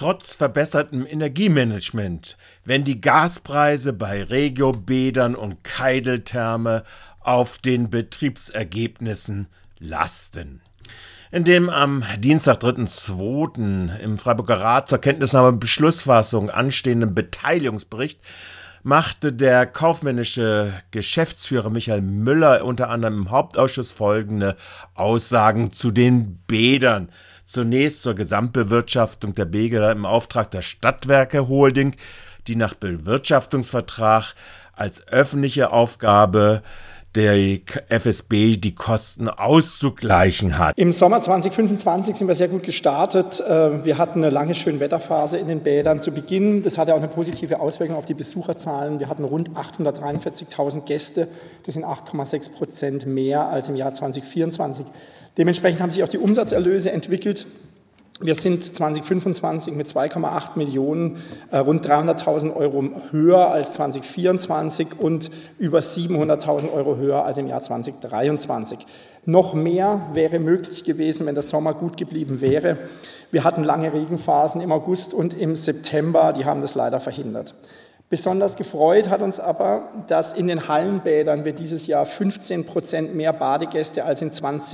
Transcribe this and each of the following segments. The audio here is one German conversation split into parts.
trotz verbessertem Energiemanagement, wenn die Gaspreise bei Regiobädern und Keideltherme auf den Betriebsergebnissen lasten. In dem am Dienstag, 3.2. im Freiburger Rat zur Kenntnisnahme und Beschlussfassung anstehenden Beteiligungsbericht machte der kaufmännische Geschäftsführer Michael Müller unter anderem im Hauptausschuss folgende Aussagen zu den Bädern. Zunächst zur Gesamtbewirtschaftung der Bäder im Auftrag der Stadtwerke Holding, die nach Bewirtschaftungsvertrag als öffentliche Aufgabe der FSB die Kosten auszugleichen hat. Im Sommer 2025 sind wir sehr gut gestartet. Wir hatten eine lange Schönwetterphase in den Bädern zu Beginn. Das hatte auch eine positive Auswirkung auf die Besucherzahlen. Wir hatten rund 843.000 Gäste. Das sind 8,6% mehr als im Jahr 2024. Dementsprechend haben sich auch die Umsatzerlöse entwickelt. Wir sind 2025 mit 2,8 Millionen, rund 300.000 Euro höher als 2024 und über 700.000 Euro höher als im Jahr 2023. Noch mehr wäre möglich gewesen, wenn der Sommer gut geblieben wäre. Wir hatten lange Regenphasen im August und im September, die haben das leider verhindert. Besonders gefreut hat uns aber, dass in den Hallenbädern wir dieses Jahr 15% mehr Badegäste als in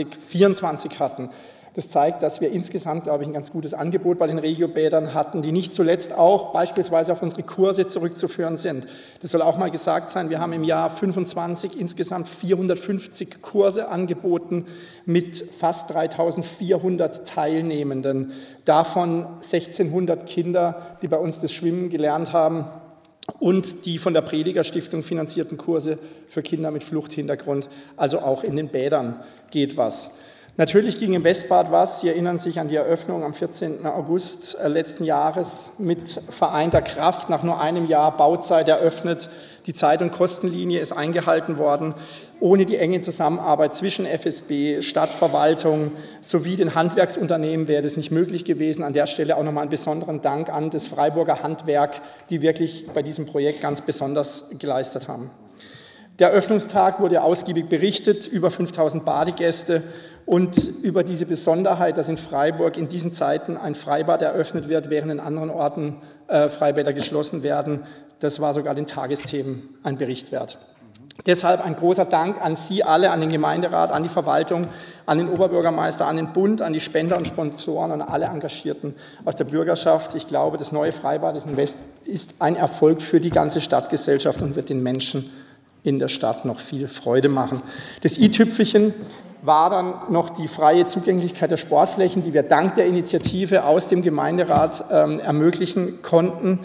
2024 hatten. Das zeigt, dass wir insgesamt, glaube ich, ein ganz gutes Angebot bei den Regiobädern hatten, die nicht zuletzt auch beispielsweise auf unsere Kurse zurückzuführen sind. Das soll auch mal gesagt sein, wir haben im Jahr 25 insgesamt 450 Kurse angeboten mit fast 3.400 Teilnehmenden. Davon 1.600 Kinder, die bei uns das Schwimmen gelernt haben, und die von der Prediger Stiftung finanzierten Kurse für Kinder mit Fluchthintergrund. Also auch in den Bädern geht was. Natürlich ging im Westbad was. Sie erinnern sich an die Eröffnung am 14. August letzten Jahres mit vereinter Kraft, nach nur einem Jahr Bauzeit eröffnet. Die Zeit- und Kostenlinie ist eingehalten worden. Ohne die enge Zusammenarbeit zwischen FSB, Stadtverwaltung sowie den Handwerksunternehmen wäre das nicht möglich gewesen. An der Stelle auch nochmal einen besonderen Dank an das Freiburger Handwerk, die wirklich bei diesem Projekt ganz besonders geleistet haben. Der Eröffnungstag wurde ausgiebig berichtet, über 5.000 Badegäste und über diese Besonderheit, dass in Freiburg in diesen Zeiten ein Freibad eröffnet wird, während in anderen Orten Freibäder geschlossen werden. Das war sogar den Tagesthemen ein Bericht wert. Deshalb ein großer Dank an Sie alle, an den Gemeinderat, an die Verwaltung, an den Oberbürgermeister, an den Bund, an die Spender und Sponsoren und alle Engagierten aus der Bürgerschaft. Ich glaube, das neue Freibad ist ein Erfolg für die ganze Stadtgesellschaft und wird den Menschen in der Stadt noch viel Freude machen. Das i-Tüpfelchen war dann noch die freie Zugänglichkeit der Sportflächen, die wir dank der Initiative aus dem Gemeinderat ermöglichen konnten.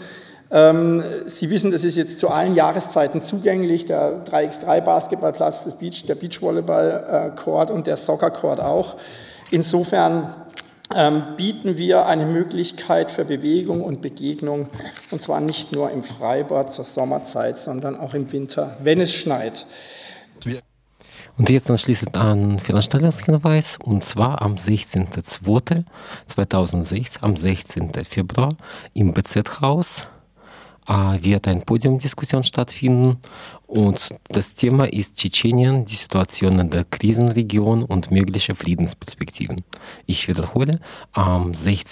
Sie wissen, das ist jetzt zu allen Jahreszeiten zugänglich, der 3x3 Basketballplatz, der Beachvolleyball-Court und der Soccer-Court auch. Insofern bieten wir eine Möglichkeit für Bewegung und Begegnung, und zwar nicht nur im Freibad zur Sommerzeit, sondern auch im Winter, wenn es schneit. Und jetzt anschließend ein Veranstaltungshinweis, und zwar am 16.02.2006, am 16. Februar im BZ-Haus wird eine Podiumdiskussion stattfinden und das Thema ist Tschetschenien, die Situation in der Krisenregion und mögliche Friedensperspektiven. Ich wiederhole, am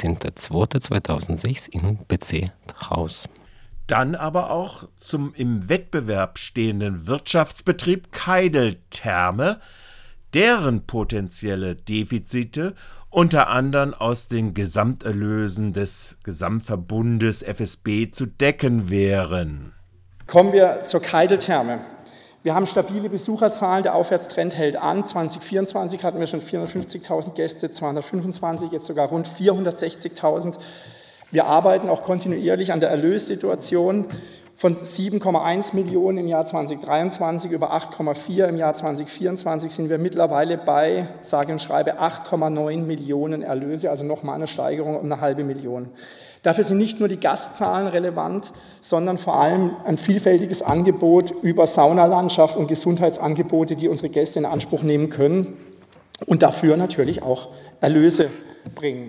16.02.2006 im BZ-Haus. Dann aber auch zum im Wettbewerb stehenden Wirtschaftsbetrieb Keideltherme, deren potenzielle Defizite unter anderem aus den Gesamterlösen des Gesamtverbundes FSB zu decken wären. Kommen wir zur Keideltherme. Wir haben stabile Besucherzahlen, der Aufwärtstrend hält an. 2024 hatten wir schon 450.000 Gäste, 225, jetzt sogar rund 460.000. Wir arbeiten auch kontinuierlich an der Erlössituation. Von 7,1 Millionen im Jahr 2023 über 8,4 im Jahr 2024 sind wir mittlerweile bei, sage und schreibe, 8,9 Millionen Erlöse, also nochmal eine Steigerung um 0,5 Million. Dafür sind nicht nur die Gastzahlen relevant, sondern vor allem ein vielfältiges Angebot über Saunalandschaft und Gesundheitsangebote, die unsere Gäste in Anspruch nehmen können und dafür natürlich auch Erlöse bringen.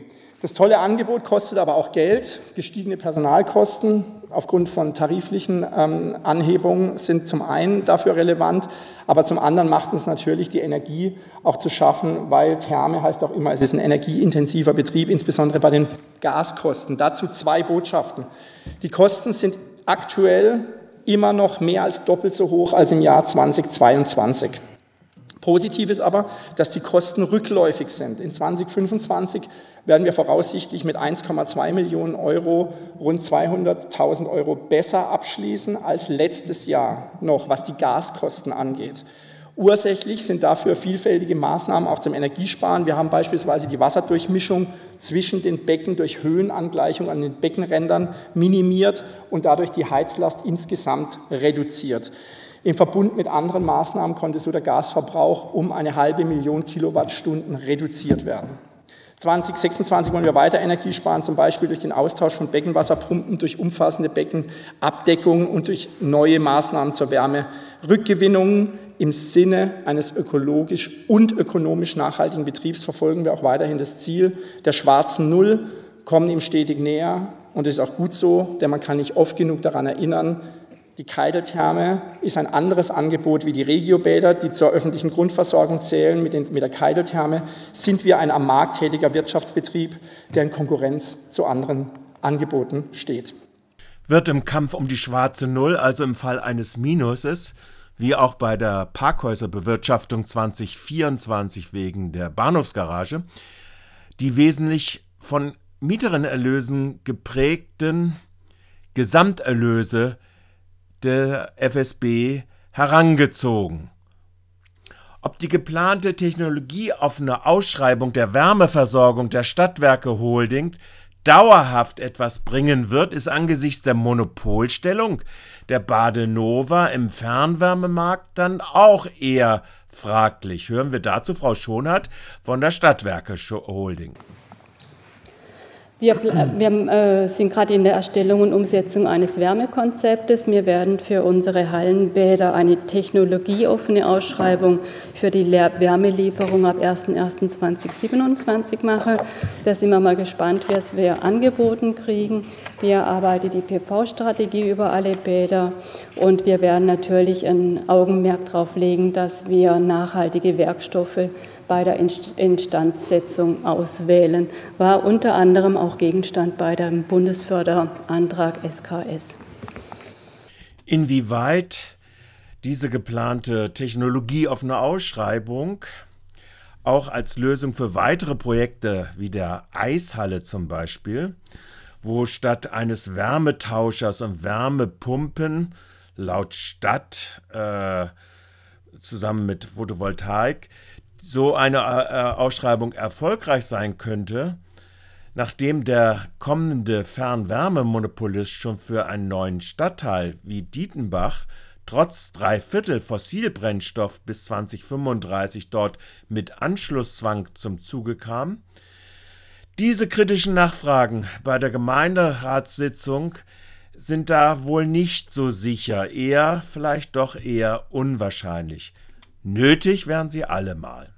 Das tolle Angebot kostet aber auch Geld. Gestiegene Personalkosten aufgrund von tariflichen Anhebungen sind zum einen dafür relevant, aber zum anderen macht uns natürlich die Energie auch zu schaffen, weil Therme heißt auch immer, es ist ein energieintensiver Betrieb, insbesondere bei den Gaskosten. Dazu 2 Botschaften. Die Kosten sind aktuell immer noch mehr als doppelt so hoch als im Jahr 2022. Positiv ist aber, dass die Kosten rückläufig sind. In 2025 werden wir voraussichtlich mit 1,2 Millionen Euro rund 200.000 Euro besser abschließen als letztes Jahr noch, was die Gaskosten angeht. Ursächlich sind dafür vielfältige Maßnahmen auch zum Energiesparen. Wir haben beispielsweise die Wasserdurchmischung zwischen den Becken durch Höhenangleichung an den Beckenrändern minimiert und dadurch die Heizlast insgesamt reduziert. Im Verbund mit anderen Maßnahmen konnte so der Gasverbrauch um 500.000 Kilowattstunden reduziert werden. 2026 wollen wir weiter Energie sparen, zum Beispiel durch den Austausch von Beckenwasserpumpen, durch umfassende Beckenabdeckungen und durch neue Maßnahmen zur Wärmerückgewinnung. Im Sinne eines ökologisch und ökonomisch nachhaltigen Betriebs verfolgen wir auch weiterhin das Ziel der schwarzen Null, kommen ihm stetig näher und das ist auch gut so, denn man kann nicht oft genug daran erinnern, die Keideltherme ist ein anderes Angebot wie die Regiobäder, die zur öffentlichen Grundversorgung zählen. Mit der Keideltherme sind wir ein am Markt tätiger Wirtschaftsbetrieb, der in Konkurrenz zu anderen Angeboten steht. Wird im Kampf um die schwarze Null, also im Fall eines Minuses, wie auch bei der Parkhäuserbewirtschaftung 2024 wegen der Bahnhofsgarage, die wesentlich von Mieterinnenerlösen geprägten Gesamterlöse der FSB herangezogen. Ob die geplante technologieoffene Ausschreibung der Wärmeversorgung der Stadtwerke Holding dauerhaft etwas bringen wird, ist angesichts der Monopolstellung der Badenova im Fernwärmemarkt dann auch eher fraglich. Hören wir dazu Frau Schonhardt von der Stadtwerke Holding. Wir sind gerade in der Erstellung und Umsetzung eines Wärmekonzeptes. Wir werden für unsere Hallenbäder eine technologieoffene Ausschreibung für die Wärmelieferung ab 01.01.2027 machen. Da sind wir mal gespannt, was wir angeboten kriegen. Wir erarbeiten die PV-Strategie über alle Bäder und wir werden natürlich ein Augenmerk darauf legen, dass wir nachhaltige Werkstoffe bei der Instandsetzung auswählen, war unter anderem auch Gegenstand bei dem Bundesförderantrag SKS. Inwieweit diese geplante technologieoffene Ausschreibung auch als Lösung für weitere Projekte wie der Eishalle zum Beispiel, wo statt eines Wärmetauschers und Wärmepumpen laut Stadt zusammen mit Photovoltaik so eine Ausschreibung erfolgreich sein könnte, nachdem der kommende Fernwärmemonopolist schon für einen neuen Stadtteil wie Dietenbach trotz 3/4 Fossilbrennstoff bis 2035 dort mit Anschlusszwang zum Zuge kam. Diese kritischen Nachfragen bei der Gemeinderatssitzung sind da wohl nicht so sicher, vielleicht doch eher unwahrscheinlich. Nötig wären sie allemal.